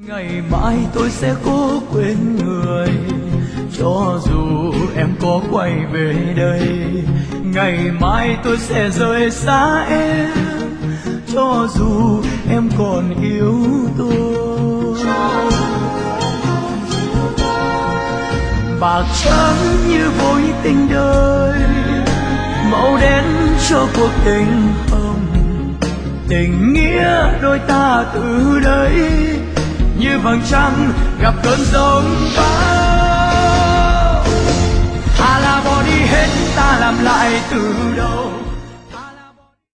Ngày mai tôi sẽ cố quên người, cho dù em có quay về đây. Ngày mai tôi sẽ rời xa em, cho dù em còn yêu tôi. Bạc trắng như vội tình đời, màu đen cho cuộc tình hồng. Tình nghĩa đôi ta từ đây như vầng trăng gặp cơn giông bão. Ta là bỏ đi hết, ta làm lại từ đầu.